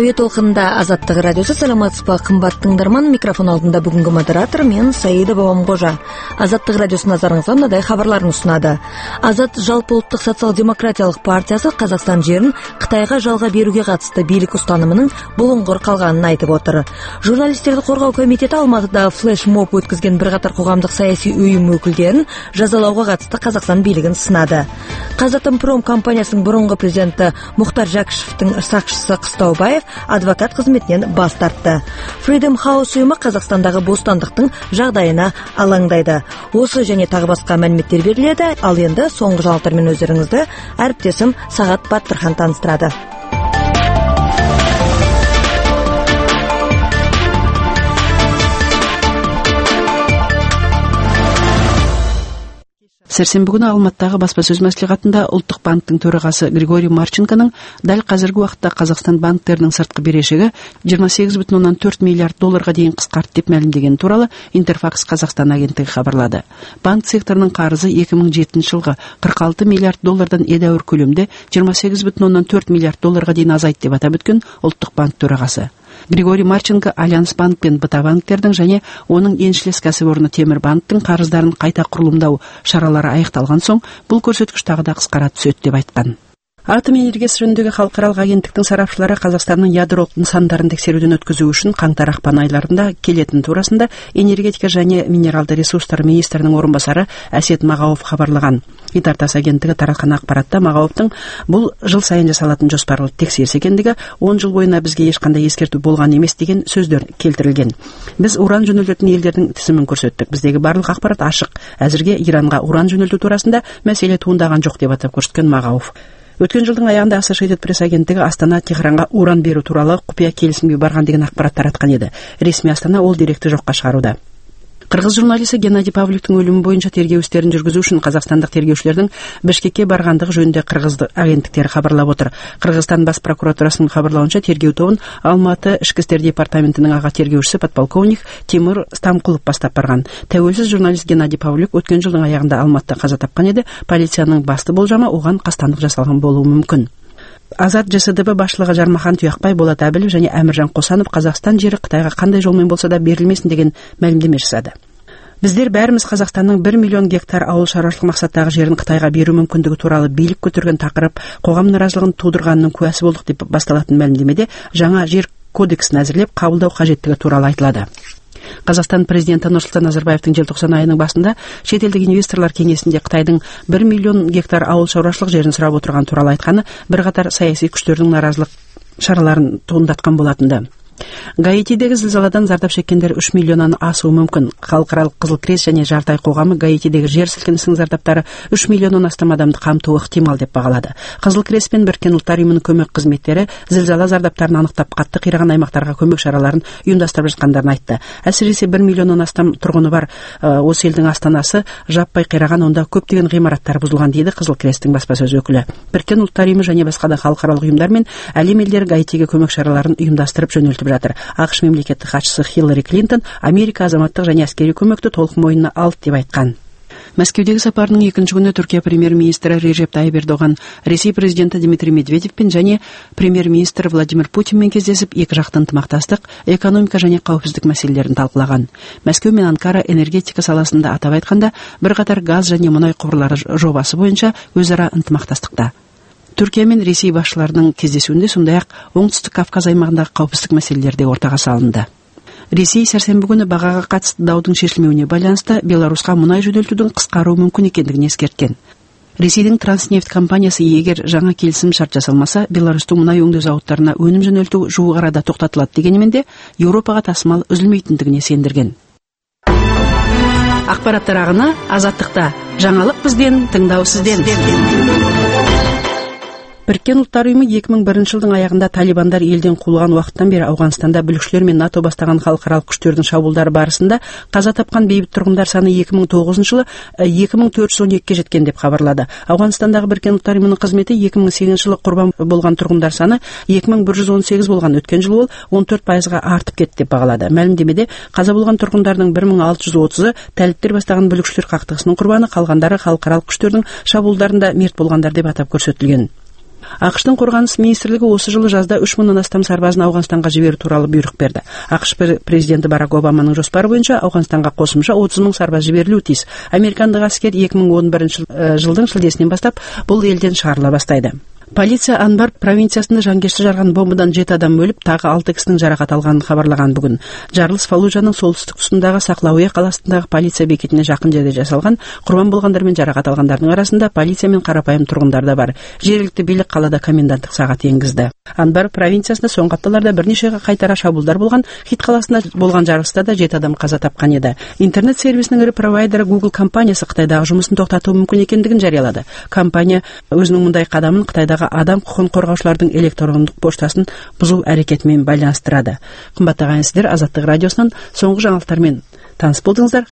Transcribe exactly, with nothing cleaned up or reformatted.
Әуе толқынында Азаттық радиосы. Саламатсыз ба, қымбатты тыңдарман? Микрофон алдында бүгінгі модератор мен Саида Бабамқожа. Азаттық радиосы назарыңызға мынадай хабарларын ұсынады. Азат жалпы ұлттық социал-демократиялық партиясы Қазақстан жерін Қытайға жалға беруге қатысты билік ұстанымының бұлыңғыр қалғанын айтып отыр. Журналистерді қорғау комитеті Алматыда флеш-моб өткізген бірқатар қоғамдық саяси ұйым өкілдерін жазалауға қатысты Қазақстан билігін сынады. Қазатомпром компаниясының бұрынғы президенті Мұхтар Жәкішевтің сақшысы Қыстаубаев адвокат қызметінен бас тартты. Freedom House ұйымы Қазақстандағы бостандықтың жағдайына алаңдайды. Осы және тағы басқа мәліметтер беріледі. Ал енді соңғы жаңалықтармен өздеріңізді әріптесім Сағат Баттырхан таныстырады. Сәрсенбі күні Алматыдағы баспасөз мәслихатында Ұлттық банктың төрағасы Григорий Марченконың дәл қазіргі уақытта Қазақстан банктерінің сыртқы берешегі жиырма сегіз бүтін оннан төрт миллиард долларға дейін қысқарды деп мәлімдеген туралы Интерфакс Қазақстан агенттігі хабарлады. Банк секторының қарызы екі мың жетінші жылғы қырық алты миллиард доллардан едәуір көлемде жиырма сегіз бүтін оннан төрт миллиард долларға дейін азайды деп атап өткен Ұлттық банк төрағасы. Григорий Марченко Альянс банк пен Быта банктердің және оның еншілес кәсіпорны Темір банктың қарыздарын қайта құрылымдау шаралары аяқталған соң бұл көрсеткіш тағы да қысқара түседі деп айтқан. Атом энергиясы жөніндегі халықаралық агенттіктің сарапшылары Қазақстанның ядролық нысандарын тексеруден өткізу үшін қаңтар-ақпан айларында келетін турасында энергетика және минералды ресурстар министрінің орынбасары Әсет Мағауов хабарлаған. Итартас агенттігі таратқан ақпаратта Мағауовтың бұл жыл сайын жасалатын жоспарлы тексеріс екендігі, он жыл бойына бізге ешқандай ескерту болған емес деген сөздер келтірілген. Біз уран жөнелтетін елдердің тізімін көрсеттік. Біздегі барлық ақпарат ашық. Әзірге Иранға уран жөнелту турасында мәселе туындаған жоқ деп атап көрсеткен Мағауов. Өткен жылдың аяғында Associated Press агенттігі Астана Техранға уран беру туралы құпия келісімге барған деген ақпарат таратқан еді. Ресми Астана ол деректі жоққа шығаруда. Қырғыз журналисі Геннадий Павликтің өлімі бойынша тергеу істерін жүргізу үшін қазақстандық тергеушілердің Бішкекке барғандығы жөнінде қырғыз агенттіктері хабарлап отыр. Қырғызстан бас прокуратурасының хабарлауынша тергеу тобын Алматы ішкі істер департаментінің аға тергеушісі подполковник Тимур Стамқұлов бастап барған. Тәуелсіз журналист Геннадий Павлик өткен жылдың аяғында Алматыда қаза тапқан еді. Полицияның басты болжамы оған қастандық жасалған болуы мүмкін. Азат ЖСДБ басшылығы Жармахан Тұяқбай, Болат Әбілов және Әміржан Қосанов Қазақстан жері Қытайға қандай жолмен болса да берілмесін деген мәлімдеме жасады. Біздер бәріміз Қазақстанның бір миллион гектар ауыл шаруашылық мақсаттағы жерін Қытайға беру мүмкіндігі туралы билік көтерген тақырып қоғам наразылығын тудырғанының куәсі болдық деп басталатын мәлімдемеде жаңа жер кодексін әзірлеп қабылдау қажеттігі туралы айтылады. Қазақстан президенті Нұрсұлтан Назарбаевтың желтоқсан айының басында шетелдік инвесторлар кеңесінде Қытайдың бір миллион гектар ауыл шаруашылық жерін сұрап отырған туралы айтқаны бірқатар саяси күштердің наразылық шараларын туындатқан болатынды. Гаитидегі зілзаладан зардап шеккендер үш миллионнан асуы мүмкін. Халықаралық Қызыл Крест және Жартай қоғамы Гаитидегі жер сілкінісінің зардаптары үш миллионнан астам адамды қамтуы ықтимал деп бағалады. Қызыл Крест пен Біріккен Ұлттар ұйымының көмек қызметтері зілзала зардаптарын анықтап қатты қираған аймақтарға көмек шараларын ұйымдастырып жатқандарын айтты. Әсіресе бір миллионнан астам тұрғыны бар осы елдің астанасы жаппай қираған, онда көптеген ғимараттар бұзылған дейді Қызыл Кресттің баспасөз өкілі. Біріккен Ұлттар ұйымы және басқа да халықаралық ұйымдар мен әлем елдері Гаитиге көмек шараларын ұйымдастырып жөнелтіп жатыр. ақш мемлекеттік хатшысы Хиллари Клинтон Америка азаматтық және әскери көмекті толық мойнына алды деп айтқан. Мәскеудегі сапарының екінші күні Түркия премьер-министрі Режеп Тайып Ердоған Ресей президенті Дмитрий Медведевпен және премьер-министр Владимир Путинмен кездесіп, екі жақты ынтымақтастық, экономика және қауіпсіздік мәселелерін талқылаған. Мәскеу мен Анкара энергетика саласында атап айтқанда бірқатар газ және мұнай құбырлары жобасы бойынша өзара ынтымақтастықта. Түркия мен Ресей басшыларының кездесуінде сондай-ақ Оңтүстік Кавказ аймағындағы қауіпсіздік мәселелерде ортаға салынды. Ресей сәрсенбі күні бағаға қатысты даудың шешілмеуіне байланысты Беларусьқа мұнай жөнелтудің қысқаруы мүмкін екендігін ескерткен. Ресейдің Транснефть компаниясы егер жаңа келісім шарт жасалмаса, Беларусьтың мұнай өңдеу зауыттарына өнім жөнелту жуық арада тоқтатылады дегенімен де Еуропаға тасымал үзілмейтіндігіне сендірген. Ақпараттар ағыны Азаттықта. Жаңалық бізден, тыңдау сізден. Біріккен Ұлттар ұйымы екі мың бірінші жылдың аяғында талибандар елден қуылған уақыттан бері Ауғанстанда бүлікшілер мен НАТО бастаған халықаралық күштердің шабуылдары барысында қаза тапқан бейбіт тұрғындар саны екі мың тоғызыншы жылы екі мың төрт жүз он екіге жеткен деп хабарлады. Ауғанстандағы Біріккен Ұлттар ұйымының қызметі екі мың сегізінші жылы құрбан болған тұрғындар саны екі мың бір жүз он сегіз болған, өткен жылы ол он төрт пайызға артып кетті деп бағалады. Мәлімдемеде қаза болған тұрғындардың бір мың алты жүз отызы тәліптер бастаған бүлікшілер қақтығысының құрбаны, қалғандары халықаралық күштердің шабуылдарында мерт болғандар деп атап көрсетілген. ақш-тың қорғаныс министрлігі осы жылы жазда үш мыңнан астам сарбазын Ауғанстанға жіберу туралы бұйрық берді. ақш президенті Барак Обаманың жоспары бойынша Ауғанстанға қосымша отыз мың сарбаз жіберілуі тиіс. Американдық әскер екі мың он бірінші жылдың шілдесінен бастап бұл елден шығарыла бастайды. Полиция Анбар провинциясында жанкешті жарған бомбадан жеті адам өліп, тағы алты кісінің жарақат алғанын хабарлаған бүгін. Жарылыс Фаллуджаның солтүстік тұсындағы Сақлауе қаласындағы полиция бекетіне жақын жерде жасалған. Құрбан болғандар мен жарақат алғандардың арасында полиция мен қарапайым тұрғындар да бар. Жергілікті билік қалада коменданттық сағат енгізді. Анбар провинциясында соңғы апталарда бірнеше қайтара шабуылдар болған. Хит қаласында болған жарылыста да жеті адам қаза тапқан еді. Интернет сервисінің ірі провайдері Google компаниясы Қытайдағы жұмысын тоқтатуы мүмкін екендігін жариялады. Компания өзінің мұндай қадамын Қытайдағы адам құқығын қорғаушылардың электрондық поштасын бұзу әрекетімен байланыстырады. Қымбаттаған сіздер, Азаттық радиосынан соңғы жаңалықтармен таныс болдыңыздар.